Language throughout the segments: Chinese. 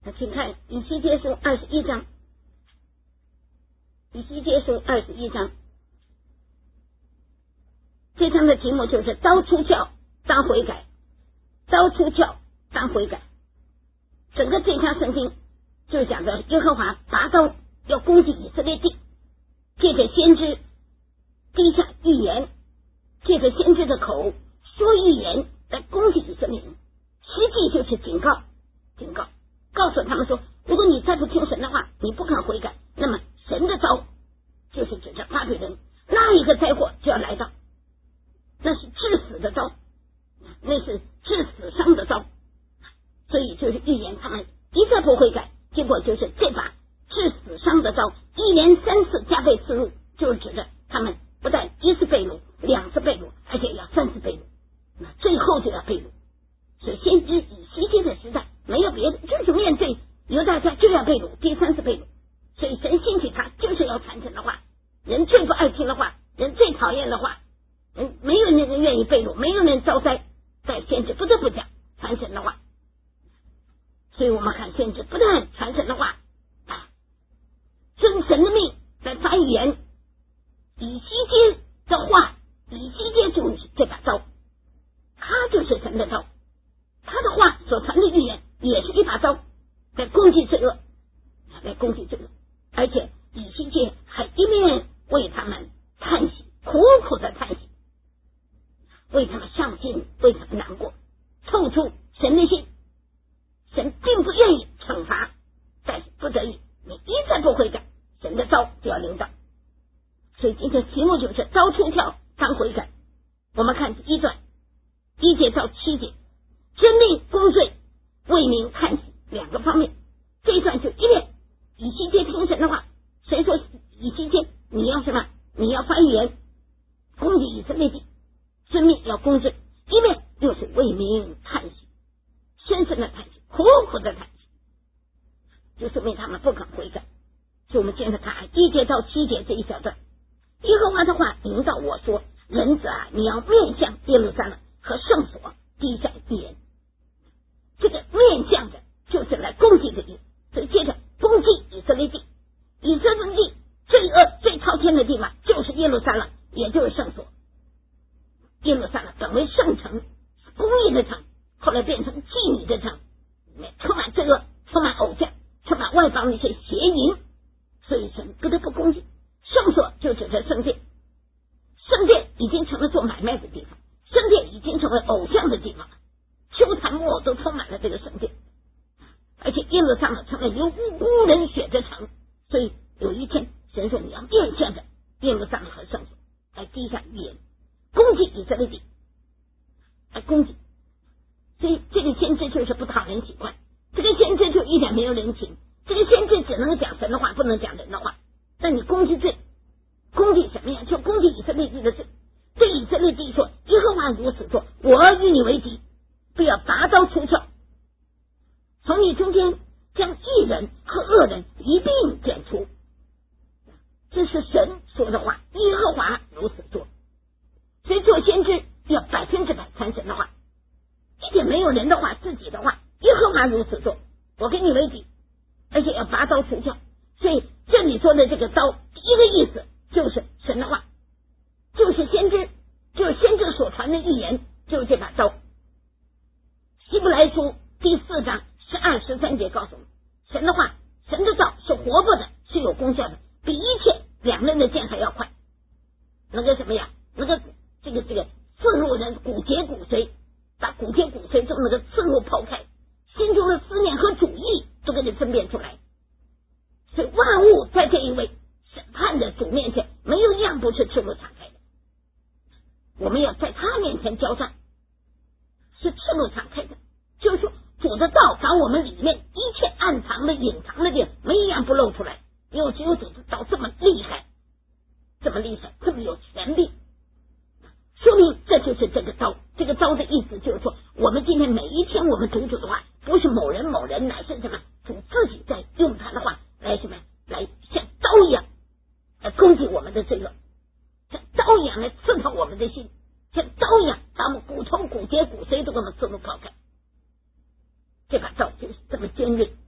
那请看以西结书21章，以西结书21章，这章的题目就是刀出鞘当悔改，刀出鞘当悔改。整个这章圣经就讲着耶和华拔刀要攻击以色列地，借着先知滴下预言，借着先知的口说预言来攻击以色列人，实际就是警告，告诉他们说，如果你再不听神的话，你不肯悔改，那么神的刀就是指着巴比伦，那一个灾祸就要来到，那是致死的刀，那是致死伤的刀。所以就是预言他们一再不悔改，结果就是这把致死伤的刀一连3次加倍刺入，就是指着他们不但1次被掳，2次被掳，而且要3次被掳，那最后就要被掳。所以先知以西结的时代没有别的，就是面对犹大家就要被掳，第3次被掳。所以神兴起他就是要传神的话，人最不爱听的话，人最讨厌的话，没有人愿意被掳，没有人遭灾，但先知不得不讲传神的话。所以我们看先知不但传神的话，遵神的命来发预言，以西结的话，以西结就是这把刀，他就是神的刀，他的话所传的预言也是一把刀，来攻击罪恶，而且以西结还一面为他们叹息，苦苦的叹息，为他们伤心，为他们难过，透出神的心。神并不愿意惩罚，但是不得已，你一再不悔改，神的刀就要临到。所以今天题目就是刀出鞘当悔改。我们看第1段1节到7节，遵命公罪，为民叹息，2个方面。这一段就一面以西结听神的话，谁说以西结你要什么？你要发预言攻击以色列地，遵命要公罪，一面又是为民叹息，深深的叹息，苦苦的叹息，就说明他们不肯悔改。所以我们接着看1节到7节这一小段，耶和华的话引导我说，人子啊，你要面向耶路撒冷和圣所滴下预言。这个面向的就是来攻击这地，所以接着攻击以色列地。以色列地罪恶最滔天的地方就是耶路撒冷，也就是圣所。耶路撒冷本为圣城，公义的城，后来变成妓女的城，充满罪恶，充满偶像，充满外邦的一些邪淫，所以神不得不攻击。圣所就指着圣殿，圣殿已经成了做买卖的地方，圣殿已经成为偶像的地方，秋残木偶都充满了这个圣殿，而且耶路撒冷成了流污人血的城。所以有一天神说，你要面向着耶路撒冷和圣所来滴下预言，攻击以色列地，来攻击。所以这个先知就是不讨人喜欢，这个先知就一点没有人情，这个先知只能讲神的话，不能讲人的话。那你攻击罪，攻击什么呀？就攻击以色列地的罪。对以色列地说，耶和华如此说，我与你为敌，不要拔刀出鞘，从你中间将义人和恶人一并剪除。这是神说的话，耶和华如此说。所以做先知要100%传神的话，一点没有人的话，自己的话，耶和华如此说，我跟你为敌，而且要拔刀出鞘。所以这里说的这个刀，第一个意思就是神的话，就是先知所传的预言，就是这把刀。希伯来书第4章12、13节告诉我们，神的话，神的道是活泼的，是有功效的，比一切两刃的剑还要快，能够什么呀？能够这个刺入人骨节骨髓，把骨节骨髓中那个刺入剖开，心中的思念和主意都给你分辨出来。所以万物在这一位审判的主面前，没有一样不是赤裸敞开的。我们要在他面前交战，是赤裸敞开的，就是说主的道把我们里面一切暗藏的隐藏的地方没一样不露出来，因为只有主的道这么厉害，这么有权力，说明这就是这个刀。这个刀的意思就是说，我们今天每一天我们读主的话，不是某人乃是什么主自己在用他的话来什么，来像刀一样来攻击我们的罪恶，像刀一样来刺透我们的心，像刀一样把我们骨头骨节骨髓都给我们刺入抛开。这把刀就是这么尖锐，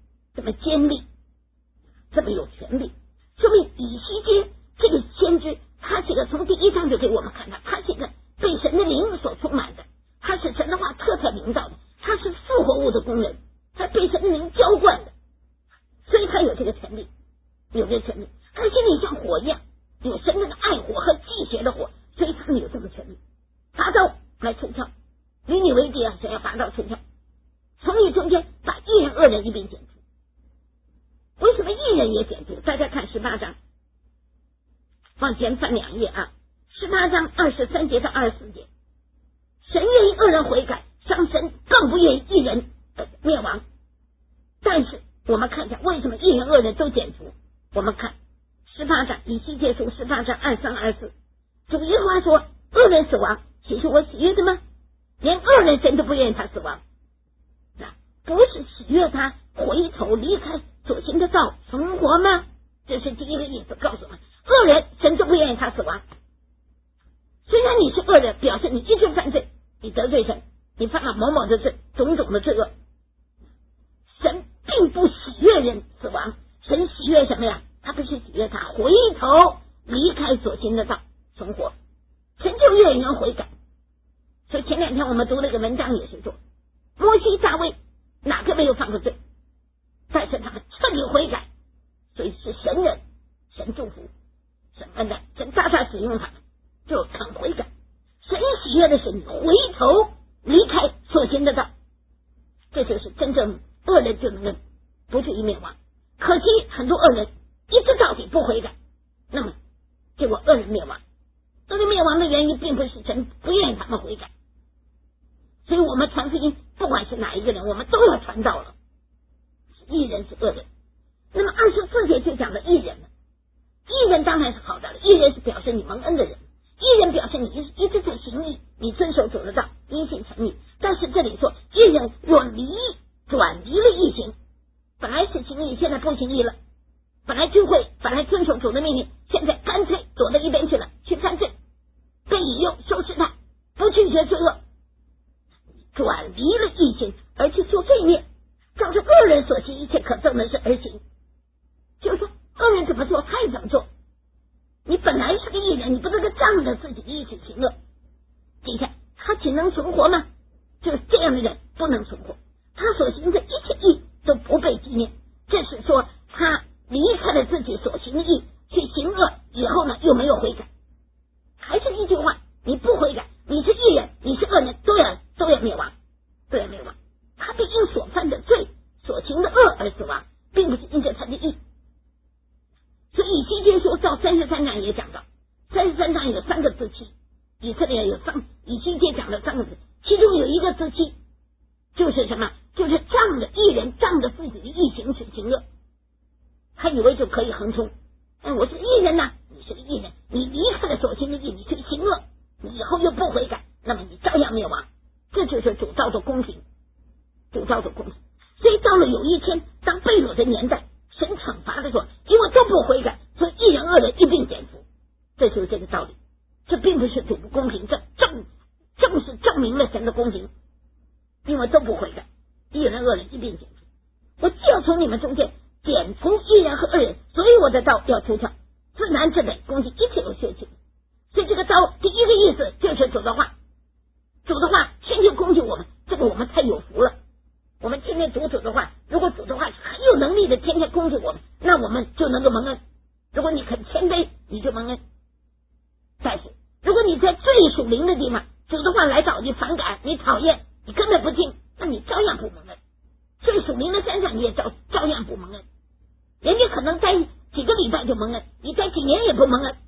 么坚立，这么有权利，说明以西结这个先知，他这个从第一章就给我们看到，他这个被神的灵所充满的，他是神的话特特领导的，他是复活物的工人，他被神的灵浇灌的，所以他有这个权利，有这个权利。他心里像火一样，有神的爱火和祭邪的火，所以他们有这个权利，拔刀来除掉，与你为敌啊，想要拔刀除掉，从你中间把一人恶人一并剪除。为什么一人也剪除？大家看18章，往前翻2页啊，18章23节到24节，神愿意恶人悔改，上神更不愿意一人灭亡。但是我们看一下为什么一人恶人都剪除。我们看18章以西结书18章23、24，主耶和华说，恶人死亡岂是我喜悦的吗？连恶人神都不愿意他死亡，不是喜悦他回头离开所行的道存活吗？这是第一个意思，告诉我们恶人神都不愿意他死亡。虽然你是恶人，表示你一直犯罪，你得罪神，你犯了某某的罪，种种的罪恶，神并不喜悦人死亡，神喜悦什么呀？他不是喜悦他回头离开所行的道存活，神就愿意人悔改。所以前2天我们读了一个文章，也是说摩西大卫哪个没有犯过罪，但是他们彻底悔改，所以是神人，神祝福，神恩的，神大大使用他们，就肯悔改。神喜悦的是你回头离开所行的道，这就是真正恶人就能不至于灭亡。可惜很多恶人一直到底不悔改，那么结果恶人灭亡。恶人灭亡的原因并不是神不愿意他们悔改，所以我们传福音不管是哪一个人，我们都要传道了。义人是恶人，那么24节就讲了义人了。义人当然是好的了，义人是表示你蒙恩的人，义人表示你一直在行义，你遵守主的道，因信称义。但是这里说义人若转离了义行，本来是行义，现在不行义了，本来聚会，本来遵守主的命令，现在干脆躲到一边去了，去犯罪，被引诱收拾他，不拒绝罪恶，转离了义行而去做罪孽，照着恶人所行一切可憎的事而行。就是说恶人怎么做他也怎么做，你本来是个义人，你不能够仗着自己的义去行恶。今天他岂能存活吗？就是这样的人不能存活，他所行的一切义都不被纪念，这是说他离开了自己所行的义去行恶以后呢，又没有悔改。还是一句话，你不悔改，你是义人，你是恶人，都要灭亡，都要灭亡。他必因所犯的罪所行的恶而死亡，并不是因着他的义。所以以西结书到33章也讲到，33章有3个支期，以色列以西结讲了3个字，其中有一个支期就是什么？就是仗着义人仗着自己的义行去行恶，他以为就可以横冲。我是义人呐，你是个义人，你离开了所行的义，你去行恶，你以后又不悔改，那么你照样灭亡。这就是主造的公平，主造的公平。所以到了有一天，当被掳的年代，神惩罚的时候，因为都不悔改，所以义人恶人一并减除。这就是这个道理，这并不是主不公平，这正是证明了神的公平，因为都不悔改，义人恶人一并减除。我既要从你们中间剪除义人和恶人，所以我的刀要出鞘，自南至北，攻击一切有血气。所以这个刀第一个意思就是主的话，主的话天天攻击我们，这个我们太有福了。我们天天读主的话，如果主的话是很有能力的天天攻击我们，那我们就能够蒙恩。如果你肯谦卑，你就蒙恩。但是如果你在最属灵的地方，主的话来到你反感，你讨厌，你根本不听，那你照样不蒙恩。最属灵的山上你也照样不蒙恩，人家可能待几个礼拜就蒙恩，你待几年也不蒙恩。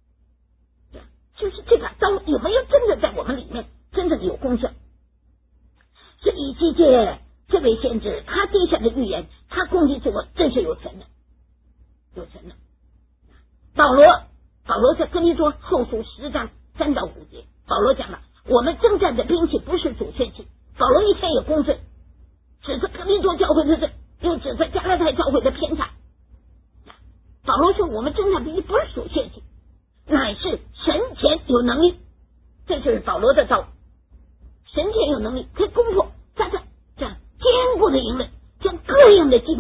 就是这把刀有没有真的在我们里面真正有功效？所以以西结这位先知，他地上的预言，他攻击主，真是有权的，有权的。保罗在哥林多后书10章3到5节，保罗讲了，我们征战的兵器不是主血气。保罗一天也公罪，指责哥林多教会的罪，又指责加拉太教会的偏差。保罗说，我们征战兵器不是属血气，乃是神前有能力。这就是保罗的道，神前有能力可以攻破撒旦这样坚固的营垒，将各样的计谋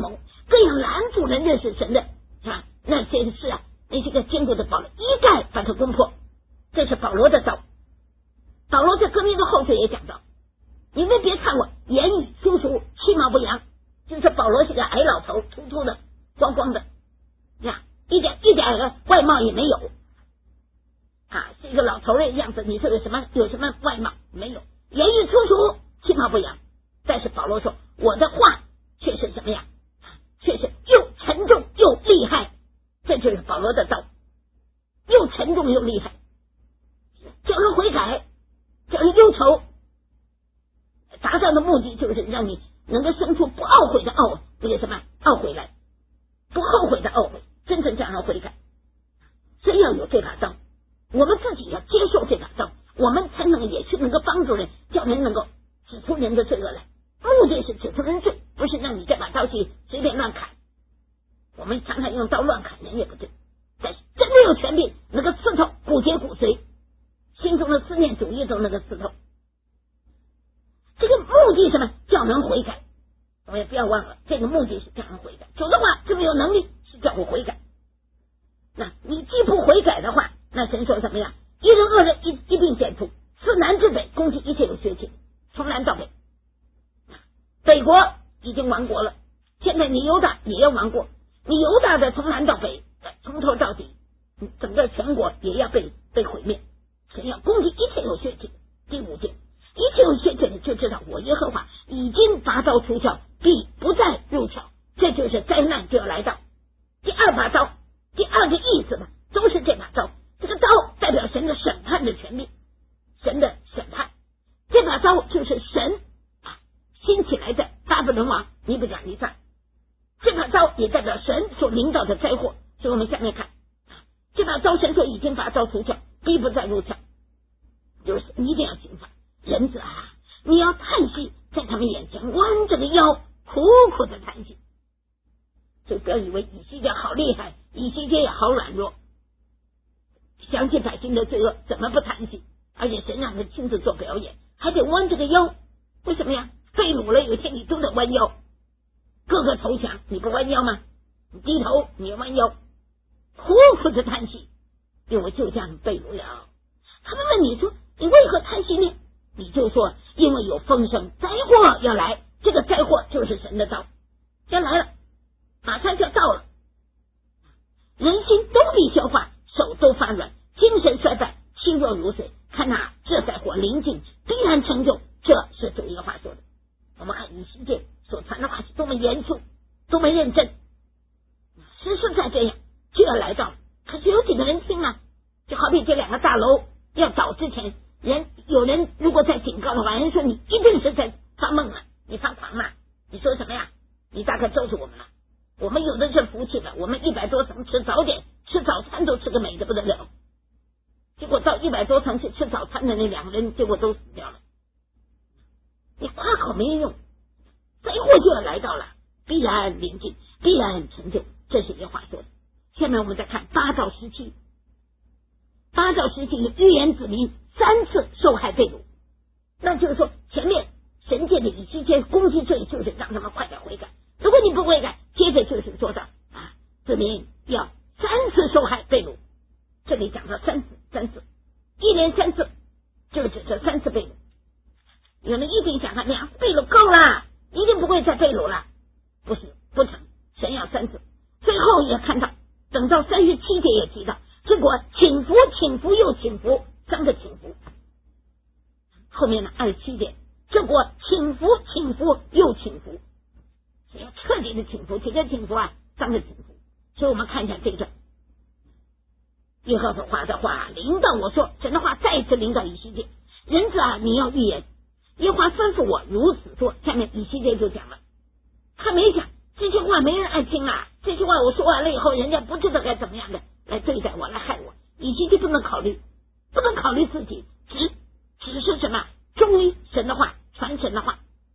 各样拦阻人认识神的，是吧？那些事啊，那些个坚固的堡垒一概把它攻破，这是保罗的招。保罗在哥林多后书也讲到，你们别看我言语粗俗，其貌不扬，就是保罗是个矮老头，秃秃的，光光的，呀，一点外貌也没有啊，是一个老头的样子。你说有什么外貌？没有，言语粗俗，其貌不扬。但是保罗说，我的话却是什么呀？却是又沉重又厉害，这就是保罗的道，又沉重又厉害，叫人悔改，叫人忧愁，达到的目的就是让你能够生出不懊悔的懊悔来，不后悔的懊悔，真正让人悔改。所以要有这把刀，我们自己要接受这把刀，我们才也是能够帮助人，叫人能够指出人的罪恶来。目的是指出人罪，不是让你这把刀去随便乱砍。我们常常用刀乱砍人也不对，但是真的有权柄，那个刺透骨节骨髓，心中的思念主义都那个刺透。这个目的什么？叫人悔改。我们也不要忘了，这个目的是叫人悔改。主的话这么有能力，是叫我悔改。那你既不悔改的话，那神说什么呀？一人恶人一并剪除，自南至北，攻击一切有血气，从南到北。北国已经亡国了，现在你犹大也要亡国，你犹大的从南到北，从头到底，整个全国也要被毁灭。神要攻击一切有血气。第五节，一切有血气的就知道我耶和华已经拔刀出鞘，必不再入鞘，这就是灾难就要来到。第二把刀，第二个意思呢，都是这把刀。这个刀代表神的审判的权利，神的审判。这把刀就是神兴起来的巴比伦王尼布甲尼撒，这把刀也代表神所领导的灾祸。所以我们下面看，这把刀神说已经拔刀出鞘，必不再入鞘，就是一定要刑罚。人子啊，你要叹息，在他们眼前弯着个腰，苦苦的叹息。所以不要以为以西结好厉害，以西结也好软弱，想起百姓的罪恶怎么不叹息？而且神让他亲自做表演，还得弯着个腰。为什么呀？被掳了，有些你都得弯腰，各个投降，你不弯腰吗？你低头，你也弯腰，苦苦的叹息，因为就这样被掳了。他们问你说，你为何叹息呢？你就说，因为有风声，灾祸要来，这个灾祸就是神的刀，要来了，马上就到了。人心都必消化，手都发软，精神衰败，心若如水。看哪，这灾祸临近，必然成就，这是主耶和华说的。我们看以西结所传的话是多么严肃，多么认真，实实在这样就要来到。可是有几个人听啊？就好比这两个大楼要倒之前，有人如果在警告的话，人说你一定是在发梦了，你发狂了，你说什么呀？你大概咒死我们了。我们有的是福气了，我们100多层吃早点吃早餐都吃个美的不得了，结果到100多层去吃早餐的那2个人，结果都死掉了。你夸口没用，灾祸就要来到了，必然临近，必然成就，这是耶和华说的。下面我们再看8到17，8到17预言子民3次受害被掳，那就是说前面神界的以西结攻击罪就是让他们快点悔改，如果你不悔改，接着就是说到子民要3次受害被掳。这里讲到3次，一连3次，就指这3次被掳。有人一定想看2次被掳够了，一定不会再被掳了，不是，不成，神要3次。最后也看到，等到37节也提到，结果倾覆又倾覆，3个倾覆。后面的27节，结果倾覆又倾覆，要彻底的倾覆，几个倾覆啊？3个倾覆。所以我们看一下这个耶和华的话临到我说，神的话再次临到以西结，人子啊，你要预言，耶和华吩咐我如此做。下面以西结就讲了，他没讲这句话没人爱听啊，这句话我说完了以后，人家不知道该怎么样的来对待我，来害我。以西结不能考虑自己，只是什么忠于神的话，传神的话。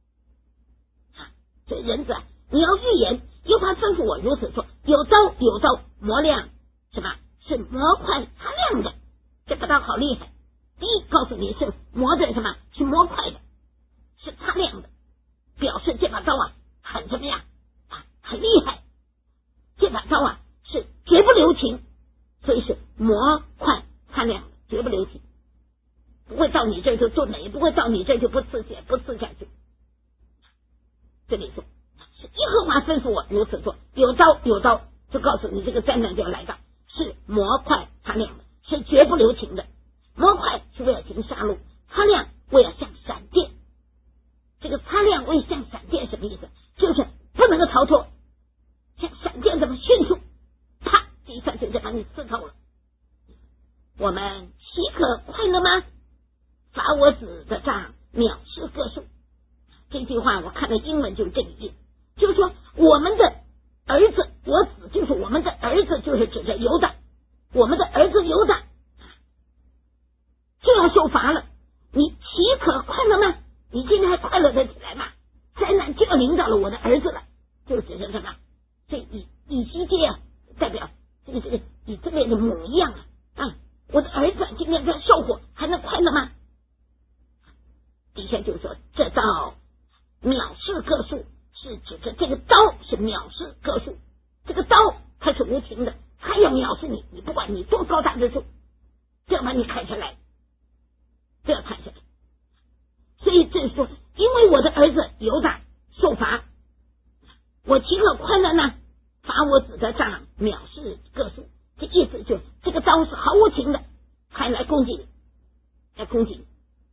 所以人子啊，你要预言，耶和华吩咐我如此做，有刀磨亮什么？是磨快擦亮的，这个刀好厉害。第一，告诉你是磨的什么？是磨快的，是擦亮的，表示这把刀很怎么样很厉害， 模块擦亮的，绝不留情，不会到你这就做美，不会到你这就不刺血不刺下去。这里说是耶和华吩咐我如此做，有刀就告诉你这个灾难就要来到，是模块擦亮的，是绝不留情的。模块是为了行杀戮，擦亮为了像闪电。这个擦亮为像闪电什么意思？就是不能够逃脱，像闪电这么迅速，啪一下就把你刺透了。我们岂可快乐吗？罚我子的杖藐视各数。这句话我看的英文就是这个意思，就是说我们的儿子，我子就是我们的儿子，就是指着犹大，我们的儿子犹大就要受罚了，你岂可快乐吗？你今天还快乐得起来吗？灾难就要临到了我的儿子了，就指着什么？这以西结啊，代表这个以色列的母一样啊，我的儿子今天在受苦，还能快乐吗？底下就说这刀藐视各数，是指着这个刀是藐视各数，这个刀它是无情的，它要藐视你，你不管你多高大的树，就要把你砍下来，就要砍下来。所以这说，因为我的儿子犹大受罚，我岂可快乐呢？罚我子的杖藐视各数，这意思就是这个刀是毫无情的，还来攻击你，来攻击你。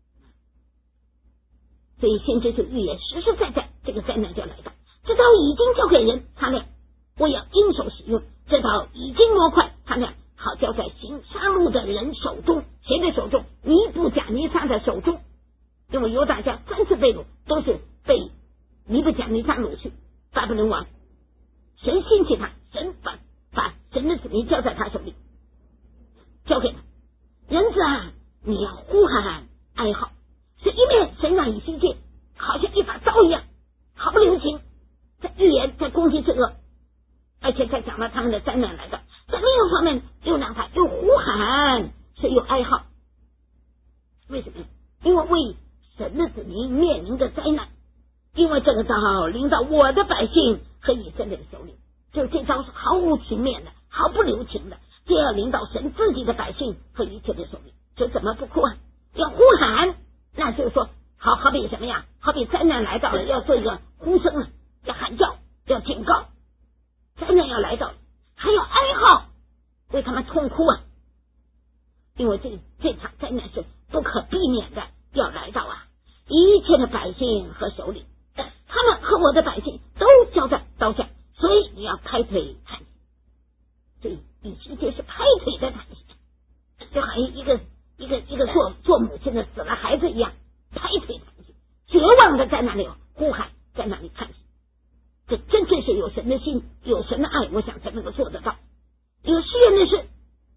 所以先知就预言实实在在这个灾难就要来到，这刀已经交给人擦亮，我要应手使用，这刀已经模块擦亮，好交在行杀戮的人手中。谁的手中？尼布甲尼撒的手中。因为犹大家3次被掳，都是被尼布甲尼撒掳去，巴比伦王神兴起他，神把神的子民交在他手里，交给他。人子啊，你要呼喊哀号，是一面神让以西结好像一把刀一样，毫不留情，在预言，在攻击罪恶，而且在讲到他们的灾难来到，在另一方面又让他又呼喊，是又哀号。为什么？因为为神的子民面临的灾难，因为这个刀临到我的百姓和以色列的手里，就这刀是毫无情面的，毫不留情的，就要临到神自己的百姓和以色列的手里，这怎么不哭啊？要呼喊，那就是说好比什么呀？好比灾难来到了，要做一个呼声啊，要喊叫，要警告，灾难要来到了，还要哀号，为他们痛哭啊！因为这场灾难是不可避免的要来到啊！一切的百姓和首领，他们和我的百姓都交在刀下，所以你要拍腿叹息。所以以西结是拍腿的叹息，就好像一个做母亲的死了孩子一样，拍腿叹息，绝望的在那里呼喊，在那里叹息。这真正是有神的心，有神的爱，我想才能够做得到。有试验的是，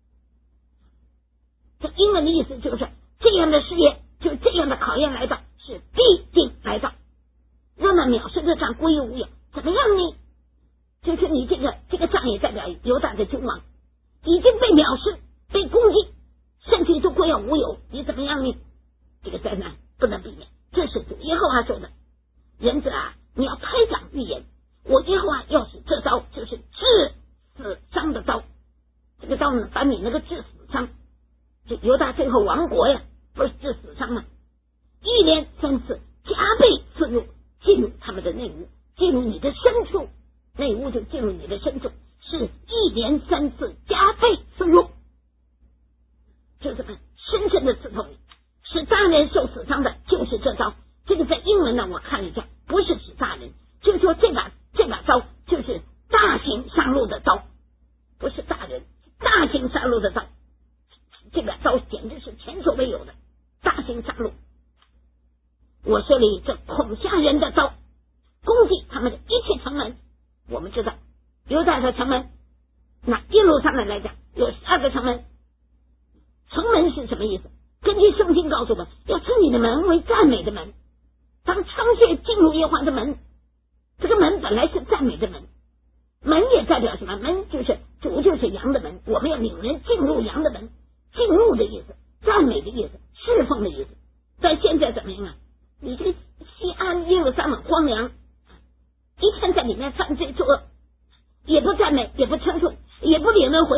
这英文的意思就是这样的试验，就这样的考验来到，是必定来到。若那藐视的杖归于无有，怎么样呢？就是你这个杖也代表犹大的君王已经被藐视，被攻击，甚至都归于无有，你怎么样呢？这个灾难不能避免，这是主耶和华说的。人子啊，你要拍掌预言，我耶和华要使这刀就是治死伤的刀，这个刀呢，把你那个治死伤，这犹大最后亡国呀，不是治死伤吗？一连3次加倍刺入，进入他们的内屋，进入你的深处，内屋就进入你的深处，是一连3次加倍刺入，就这么深深的刺透你，使大人受死伤的就是这刀。这个在英文呢，我看了一下，不是指大人，就是说这把刀就是大型杀戮的刀，不是大人，大型杀戮的刀。这个刀简直是前所未有的大型杀戮。我设立这恐吓人的刀，攻击他们的一切城门。我们知道犹大的城门，那耶路撒冷来讲有12个城门。城门是什么意思？根据圣经告诉我，要称你的门为赞美的门。当昌谢进入耶和华的门，这个门本来是赞美的门，门也代表什么？门就是主，就是羊的门，我们要领人进入羊的门，进入的意思，赞美的意思，侍奉的意思。但现在怎么样啊？你这个西安耶路撒冷荒凉，一天在里面犯罪作恶，也不赞美，也不称颂，也不领人悔改，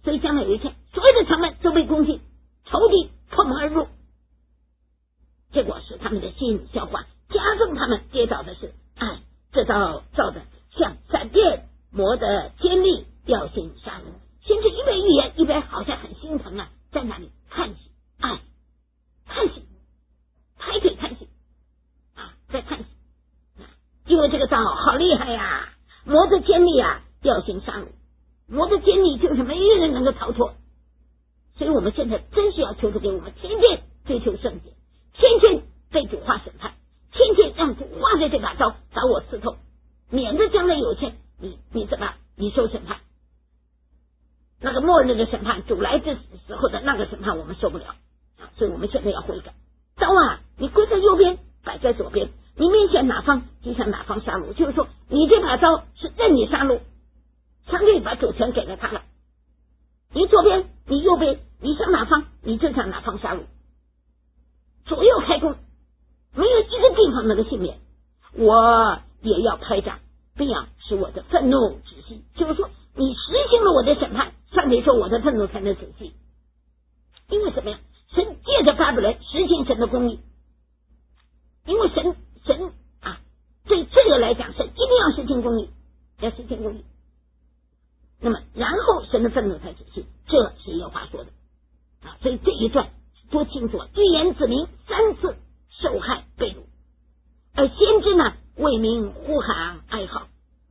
所以将来有一天，所有的城门都被攻击，仇敌破门而入，结果使他们的心消化，加重他们跌倒的事。这招照的像闪电，磨得尖利，要行杀人。先是一边预言，一边好像很心疼啊，在那里叹息，叹息，抬腿叹息在叹息，因为这个招好厉害呀，磨得尖利啊，要行杀戮。磨得尖利就是没有人能够逃脱，所以我们现在真是要求主给我们天天追求圣洁，天天被主化审判，天天让主化在这把刀把我刺透，免得将来有一天你怎么你受审判，那个末日的审判，主来之时候的那个审判我们受不了，所以我们现在要悔改。刀你归在右边，摆在左边，你面前哪方就向哪方杀戮，就是说你这把刀是任你杀戮，上帝把主权给了他了，你左边你右边，你向哪方你就向哪方杀戮，左右开弓，没有一个地方能够幸免。我也要拍掌，并要使我的愤怒止息，就是说你实行了我的审判，上帝说我的愤怒才能止息。因为什么呀？神借着巴比伦实行神的公义，因为神对罪恶来讲，神一定要实行公义，要实行公义，那么然后神的愤怒才止息，这是耶和华说的所以这一段多清楚，预言子民3次受害被掳，而先知呢为民呼喊哀号，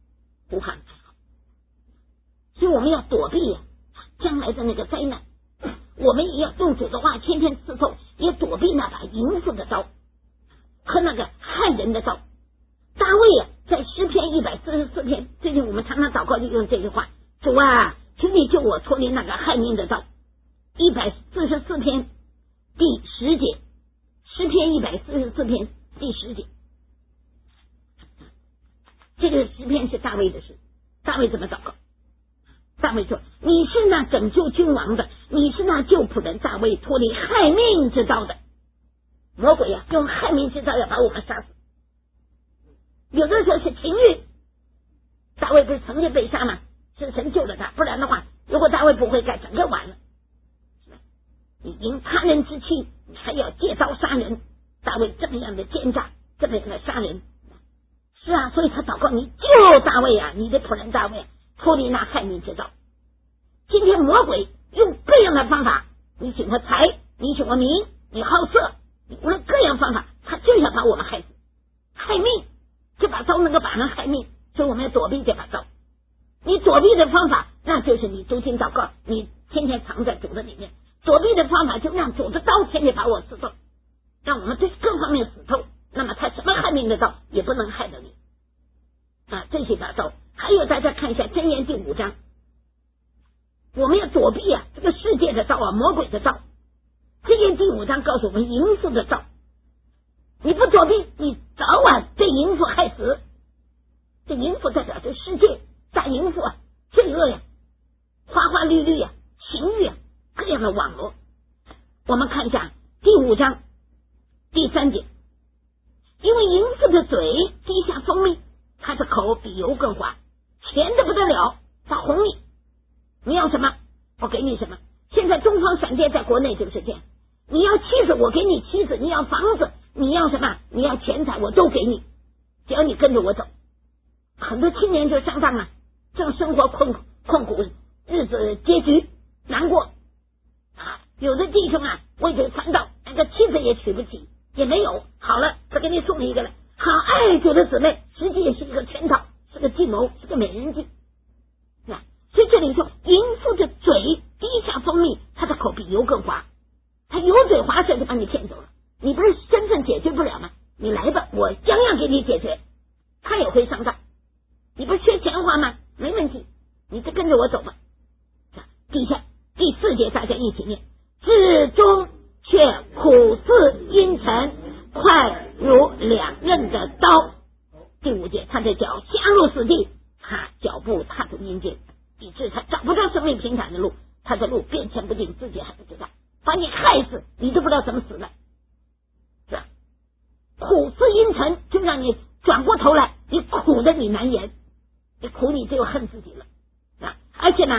所以我们要躲避将来的那个灾难，我们也要用主的话天天刺透，也躲避那把淫妇的刀和那个害人的刀。大卫在诗篇144篇，最近我们常常祷告就用这句话，主求你救我脱离那个害命的刀。144篇第10节，诗篇144篇第10节，这个诗篇是大卫的诗。大卫怎么祷告？大卫说，你是那拯救君王的，你是那救仆人大卫脱离害命之刀的。魔鬼用害命之刀要把我们杀死，有的时候是情欲，大卫不是曾经被杀吗？是神救了他，不然的话如果大卫不会改，整个完了。你因他人之妻，你还要借刀杀人，大卫这么样的奸诈，这么样的杀人，是所以他祷告，你救大卫你的仆人大卫脱离那害命之刀。今天魔鬼用各样的方法，你请我财，你请我名，你好色，你无论各样方法，他就想把我们害死，害命，这把刀能够把人害命，所以我们要躲避这把刀。你躲避的方法，那就是你读经祷告，你天天藏在主的里面。躲避的方法就让主的刀天天把我刺透，让我们对各方面死透，那么他什么害命的刀也不能害得你这些把刀。还有大家看一下箴言第5章，我们要躲避这个世界的刀魔鬼的刀。箴言第5章告诉我们淫妇的刀，你不躲避，你早晚被淫妇害死。这淫妇代表这世界大淫妇罪恶花花绿绿情欲各样的网络。我们看一下第5章第3节，因为淫妇的嘴滴下蜂蜜，他的口比油更滑，甜的不得了，他哄你，你要什么我给你什么。现在东方闪电在国内就是这样，你要妻子我给你妻子，你要房子，你要什么，你要钱财我都给你，只要你跟着我走。很多青年就上当了，正生活困苦，日子拮据难过有的弟兄为这个传道，那个妻子也娶不起，也没有，好了再给你送一个了，好爱主的姊妹，实际也是一个圈套，是个计谋，是个美人计所以这里说淫妇的嘴滴下蜂蜜，他的口比油更滑，他油嘴滑舌就把你骗走了。你不是身份解决不了吗？你来吧，我将要给你解决。他也会上当，你不是缺钱花吗？没问题，你就跟着我走吧。底下第4节大家一起念，至终却苦似阴沉，快如2刃的刀。第5节，他的脚下入死地，他脚步踏入阴间，以致他找不到生命平坦的路，他的路变迁不定，自己还不知道，把你害死，你都不知道怎么死的。是吧？苦似阴沉，就让你转过头来，你苦的你难言，你苦你只有恨自己了而且呢，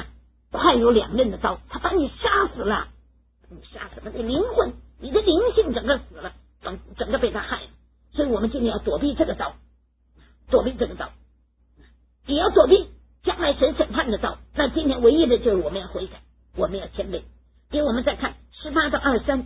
快如两刃的刀，他把你杀死了，你的灵魂，你的灵性整个死了，整个被他害了。所以我们今天要躲避这个刀，也要躲避将来神审判的刀。那今天唯一的就是我们要悔改，我们要谦卑。给我们再看18到23，18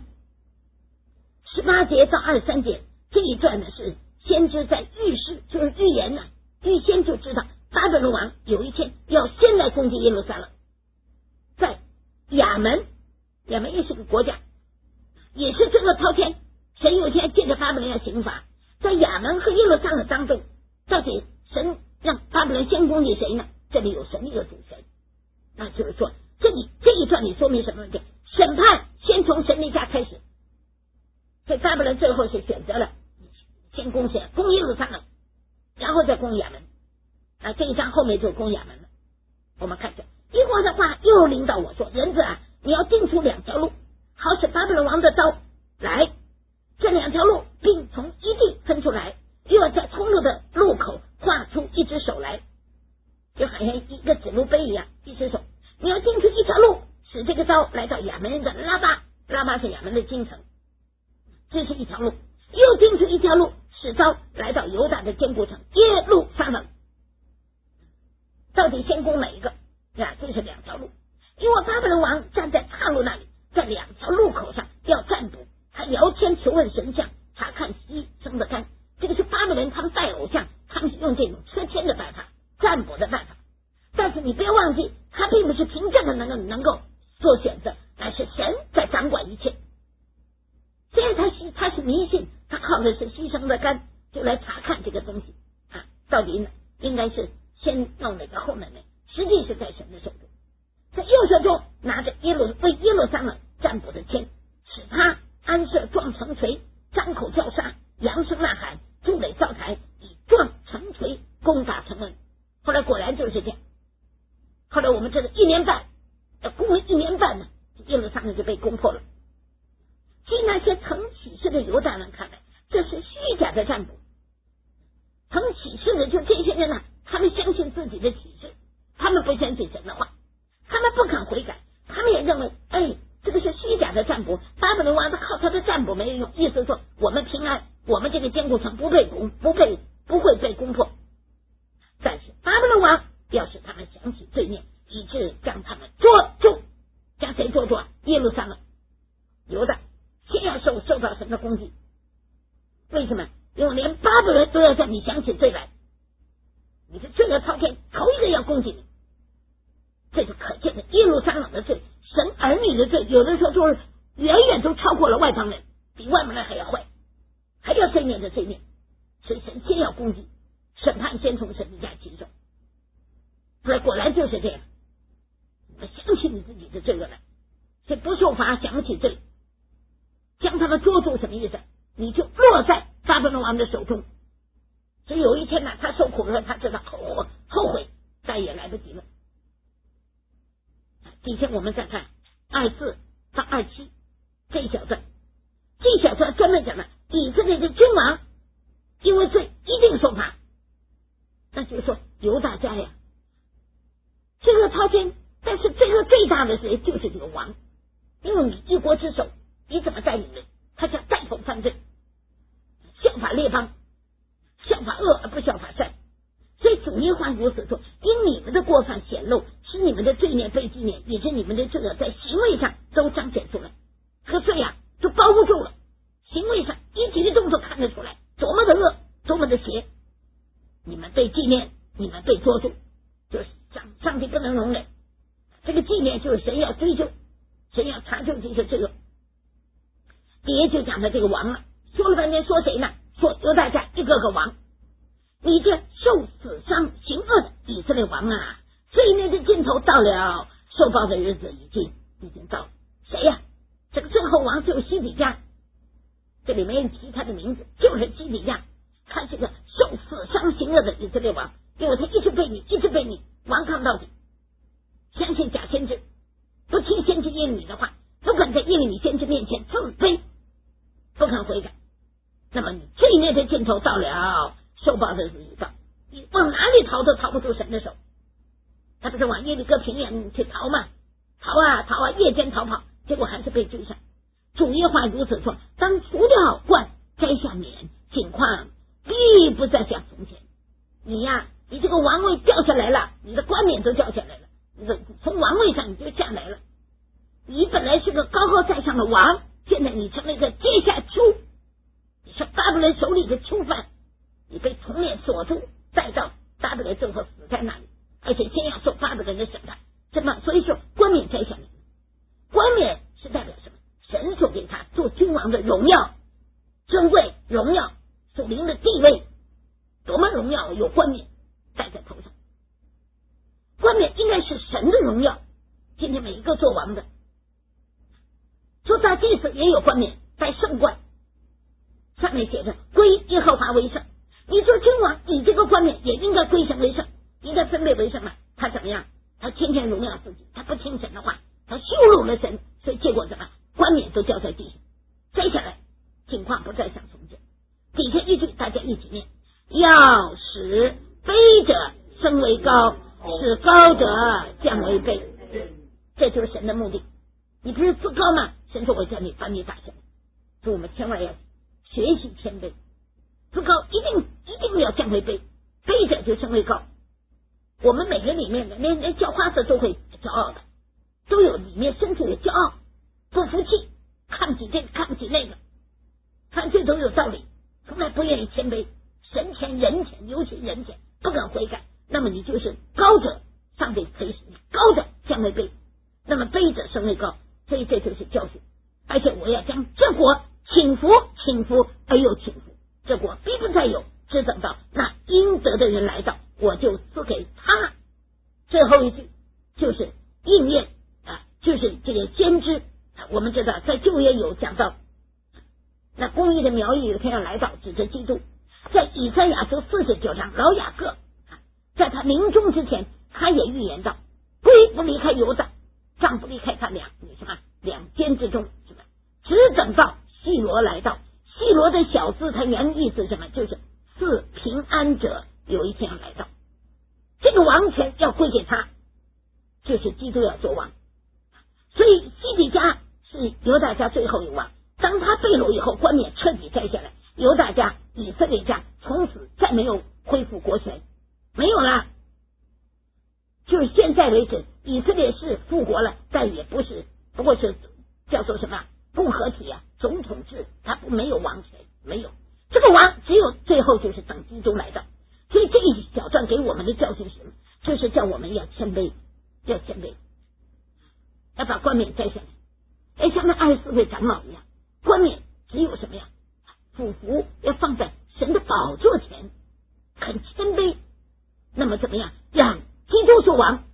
节到23节这一段呢，是先知在预示，就是预言呢，预先就知道巴比伦王有一天要先来攻击耶路撒冷。在亚门也是个国家，也是这个滔天，神有一天借着巴比伦要刑罚。在亚门和耶路撒冷当中，到底神让巴比伦先攻击谁呢？这里有神的一个主神，那就是说这一段里说明什么问题？审判先从神的家开始，所以巴比伦最后是选择了先攻谁？攻耶路撒冷，然后再攻亚门。这一章后面就攻亚门了。我们看着耶和华的话又领导我说，人子啊，你要定出2条路，好使巴比伦王的刀来，这2条路并从一地分出来，又要在通路的路口画出一只手来，就好像一个指路碑一样，一只手。你要定出一条路，使这个刀来到亚门人的拉巴是亚门的京城，这是一条路。又定出一条路，使刀来到犹大的坚固城耶路撒冷。到底先攻哪一个？这是2条路。因为巴比伦王站在岔路那里，在2条路口上要占卜，他摇签求问神像，查看牺牲的肝。这个是巴比伦他们拜偶像，他们是用这种车签的办法，占卜的办法。但是你不要忘记，他并不是凭这个能够做选择，乃是神在掌管一切。虽然他是迷信，他靠的是牺牲的肝，就来查看这个东西到底呢应该是先弄哪个后面呢？实际是在神的手中，在右手中拿着为耶路撒冷占卜的签，使他安设撞城锤，张口叫杀，扬声呐喊，筑垒造台，以撞城锤攻打城门。后来果然就是这样。后来我们知道1年半，攻了1年半呢，耶路撒冷就被攻破了。据那些曾启示的犹大人看来，这是虚假的占卜。曾启示的就这些人他们相信自己的启示，他们不相信神的话，他们不肯悔改，他们也认为这个是虚假的占卜，巴比伦王靠他的占卜没有用，意思说我们平安，我们这个坚固城不会被攻破。但是巴比伦王要使他们想起罪孽，以致将他们捉住。将谁捉住？耶路撒冷犹大先要受到神的攻击。为什么？因为连巴比伦都要叫你想起罪来，你是罪恶滔天，头一个要攻击你。这就可见的耶路撒冷的罪，神儿女的罪，有的时候就是远远都超过了外邦人，比外邦人还要坏，还要罪孽的罪孽。所以神先要攻击，审判先从神的家起手。所以果然就是这样，想起你自己的罪恶来，所以不受罚想起罪，将他们捉住什么意思？你就落在巴比伦王的手中。所以有一天呢，他受苦了，他知道后悔再也来不及了。今天我们再看24到27这一小段，这一小段专门讲了以色列的君王因为罪一定受罚。那就是说犹大家呀，罪恶滔天，但是罪恶最大的谁？就是这个王。因为你一国之首，你怎么带领人？他叫带头犯罪，效法列邦，效法恶而不效法善。所以主耶和华如此说，因你们的过犯显露，使你们的罪孽被纪念，以致你们的罪恶在行为上都彰显出来，和罪都包不住了。行为上一举一动都看得出来，多么的恶，多么的邪。你们被纪念，你们被捉住，就是上帝不能容忍。这个纪念就是神要追究，神要查究这些罪恶。第一就讲的这个王了，说了半天说谁呢？说犹大家一个个王。你这受死伤行恶的以色列王啊，罪孽的尽头到了，受报的日子已经到了。谁呀？这个最后王就是西底家，这里没人提他的名字，就是西底家。他是个受死伤行恶的以色列王，因为他一直被你顽抗到底，相信假先知，不听先知耶利米的话，不肯在耶利米先知面前自卑，不肯悔改。那么你罪孽的尽头到了，受报的日子已到，你往哪里逃都逃不出神的手。他不是往耶利哥平原去逃吗？ 逃啊，夜间逃跑，结果还是被追上。主耶和华如此说：当除掉冠，摘下冕，情况必不再像从前。你这个王位掉下来了，你的冠冕都掉下来了，你从王位上你就下来了。你本来是个高高在上的王，现在你成了一个阶下囚，你是巴比伦手里的囚犯，你被铜链锁住，带到巴比伦最后死在那里，而且先要受巴比伦的审判。什么？所以说冠冕摘下来，冠冕是代表什么？神所给他做君王的荣耀、尊贵、荣耀、属灵的地位，多么荣耀！有冠冕戴在头上，冠冕应该是神的荣耀。今天每一个做王的，做大祭司也有冠冕，戴圣冠，上面写着归耶和华为圣。你做君王，你这个冠冕也应该归神为圣，应该分别为圣嘛。他怎么样？他天天荣耀自己，他不听神的话，他羞辱了神，所以结果怎么？冠冕都掉在地上，摘下来，情况不再像从前。底下一句大家一起念：要使卑者升为高，使高者降为卑。这就是神的目的。你不是自高吗？神说我叫你把你打下来。所以我们千万要学习谦卑，自高一定要降为卑，卑者就升为高。我们每个里面的连叫花子都会骄傲的，都有里面深处的骄傲，不服气，看不起这个看不起那个，犯罪都有道理，从来不愿意谦卑，神前人前，尤其人前不肯悔改，那么你就是高者，上帝可以使你高者降为卑，那么卑者升为高。所以这就是教训。而且我要将这国倾覆，而又倾覆，这国必不再有，只等到那应得的人来到，我就赐给他。最后一句就是应验就是这个先知。我们知道在旧约有讲到，那公义的苗裔有一天要来到，指着基督。在以赛亚书49章，老雅各在他临终之前，他也预言到，龟不离开犹大，杖不离开他两肩之中，只等到细罗来到。细罗的小字，它原意思什么？就是赐平安者，有一天要来到，这个王权要归给他，就是基督要做王。所以西底家是犹大家最后一王，当他被掳以后，冠冕彻底摘下来，犹大家、以色列家从此再没有恢复国权，没有了。就是现在为止，以色列是复国了，但也不过是叫做什么共和体总统制，他没有王权，没有这个王，只有最后就是等基督来到。所以这一小段给我们的教训是什么？就是叫我们要谦卑，要把冠冕摘下来。像那24位长老一样，冠冕只有什么呀？俯伏，要放在神的宝座前，很谦卑。那么怎么样？让基督做王，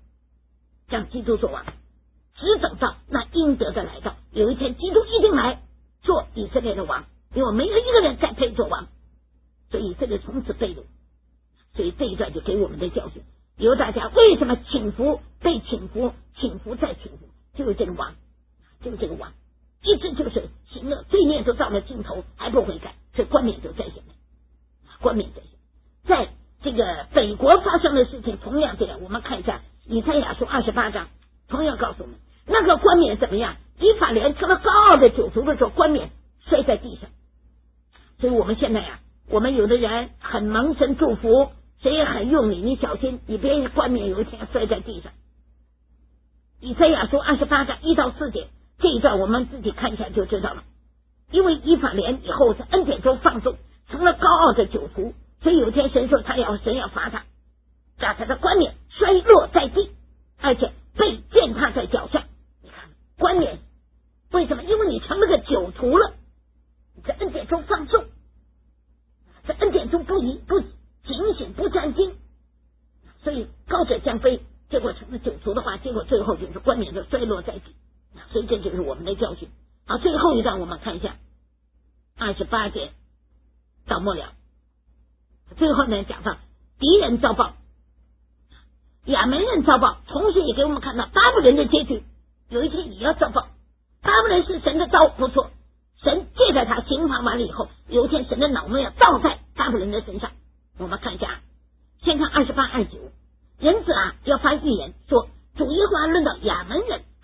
只等到那应得的来到。有一天基督一定来做以色列的王，因为没有一个人再配做王，所以以色列从此被掳。所以这一段就给我们的教训，犹大家为什么被倾覆再倾覆，就是这个王，一直就是行了罪孽都到了尽头还不悔改，所以冠冕就摘下来。在这个北国发生的事情同样这样，我们看一下以赛亚书28章，同样告诉我们那个冠冕怎么样。以法莲成了高傲的酒徒的时候，冠冕摔在地上。所以我们现在我们有的人很蒙神祝福，谁也很用力，你小心，你别冠冕有一天摔在地上。以赛亚书28章1到4节，这一段我们自己看一下就知道了。因为以法莲以后在恩典中放纵，成了高傲的酒徒，所以有一天神说神要罚他，把他的冠冕摔落在地，而且被践踏在脚下。你看冠冕为什么？因为你成了个酒徒了，你在恩典中放纵，在恩典中不警醒不专心，所以高者降卑，结果成了酒徒的话，结果最后就是冠冕就摔落在地。所以这就是我们的教训。好，最后一段我们看一下28节到末了，最后呢讲到敌人遭报，亚门人遭报，同时也给我们看到巴比伦的结局，有一天也要遭报。巴比伦是神的刀，不错，神借着他刑罚完了以后，有一天神的恼怒要倒在巴比伦的身上。我们看一下，先看28、29，人子要发预言说，主耶和华论到亚门人和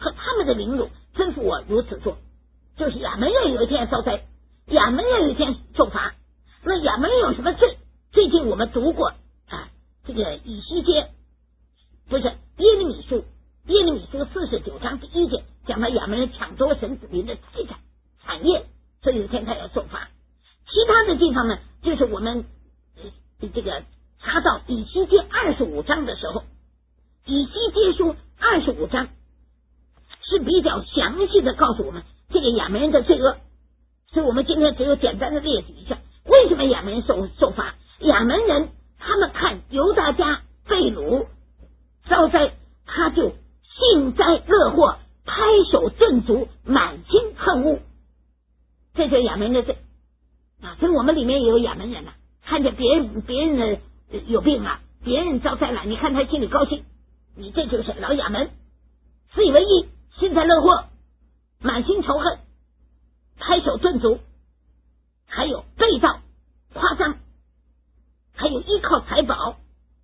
的凌辱，吩咐我如此做。就是亚门人有一天遭灾，亚门人有一天受罚。那亚门人有什么罪？最近我们读过这个以西结不是耶利米书49章第1节，讲到亚门人抢夺神子民的财产产业，所以有一天他要受罚。其他的地方呢，就是我们这个查到以西结25章的时候，以西结书25章是比较详细的告诉我们这个亚门人的罪恶，所以我们今天只有简单的列举一下，为什么亚门人受罚。亚门人他们看犹大家被掳遭灾，他就幸灾乐祸，拍手震足，满心恨恶，这就是亚门人的罪所以我们里面也有亚门人看见别人的有病别人遭灾了，你看他心里高兴，你这就是老亚门，自以为义，幸灾乐祸，满心仇恨，拍手顿足，还有被盗、夸张，还有依靠财宝，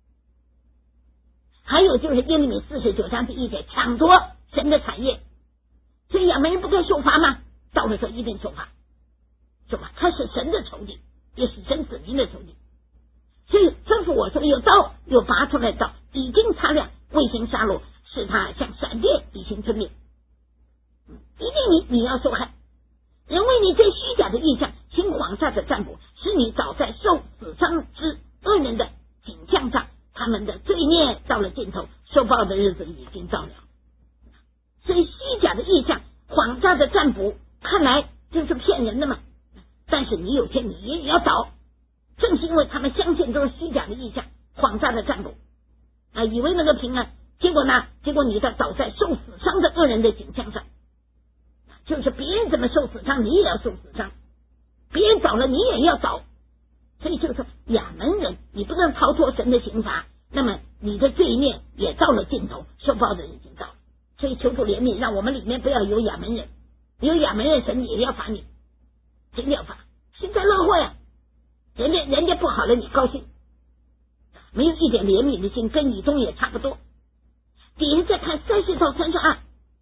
还有就是耶利米49章第1节，抢夺神的产业。所以亚门人不该受罚吗？到了时候一定受罚，他是神的仇敌，也是神子民的仇敌。所以吩咐我说，有刀，有拔出来的刀，已经擦亮，未行杀戮，使他像闪电，以行吞灭。一定你要受害，人为你这虚假的意象行谎诈的占卜，使你早在受死伤之恶人的景象上，他们的罪孽到了尽头，受报的日子已经到了。所以虚假的意象、谎诈的占卜，看来就是骗人的嘛。但是你有天你也要倒，正是因为他们相信都是虚假的意象、谎诈的占卜以为那个平安，结果你倒在受死伤的恶人的景象上。就是别人怎么受死伤，你也要受死伤；别人倒了，你也要倒。所以就是亚门人，你不能逃脱神的刑罚，那么你的罪孽也到了尽头，受报的已经到了。所以求主怜悯，让我们里面不要有亚门人，有亚门人，神也要罚你，真的要罚，幸灾乐祸呀！人家不好了，你高兴，没有一点怜悯的心，跟以东也差不多。底下再看30到32。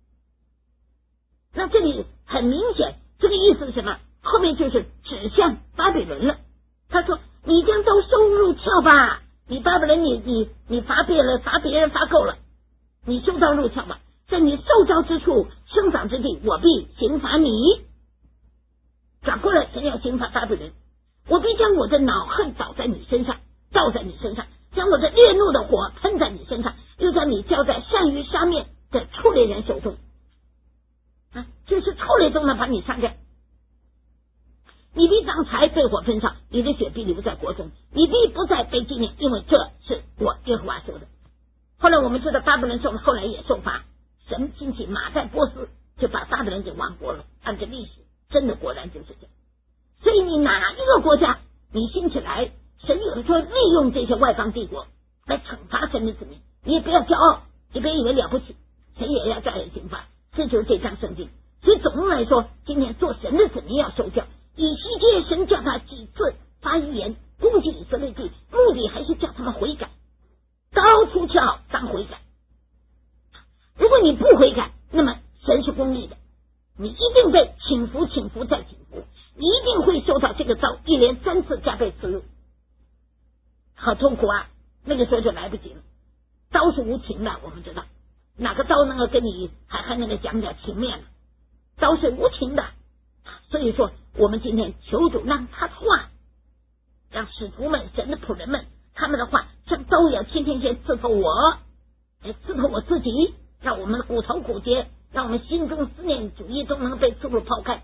那这里很明显，这个意思是什么？后面就是指向巴比伦了。他说：“你将都收入鞘吧，你巴比伦，你罚别人罚够了，你收到入鞘吧，在你受招之处、生长之地，我必刑罚你。”转过来，神要刑罚巴比伦，我必将我的恼恨倒在你身上，将我的烈怒的火喷在你身上，又将你交在善于杀灭的畜类人手中。就是畜类中呢把你杀掉，你必当柴被火焚烧，你的血必留在国中，你必不再被纪念，因为这是我耶和华说的。后来我们知道巴比伦后来也受罚，神兴起马代波斯，就把巴比伦给亡国了。按照历史，真的果然就是这样。所以你哪一个国家你兴起来，神有的时候利用这些外邦帝国来惩罚神的子民，你也不要骄傲，你别以为了不起，神也要加以刑罚。这就是这章圣经。所以总的来说，今天做神的子民要受教。以西结神叫他几次发预言攻击以色列地，目的还是叫他们悔改，刀出鞘当悔改。如果你不悔改，那么神是公义的，你一定被请服再请服，你一定会受到这个刀一连3次加倍刺入，好痛苦啊！那个时候就来不及了。刀是无情的，我们知道哪个刀能够跟你还能够讲情面呢？刀是无情的。所以说我们今天求主让他的话，让使徒们、神的仆人们，他们的话像刀一样天天先刺透我，刺透我自己，让我们骨头骨节，让我们心中思念主义都能被刺入抛开，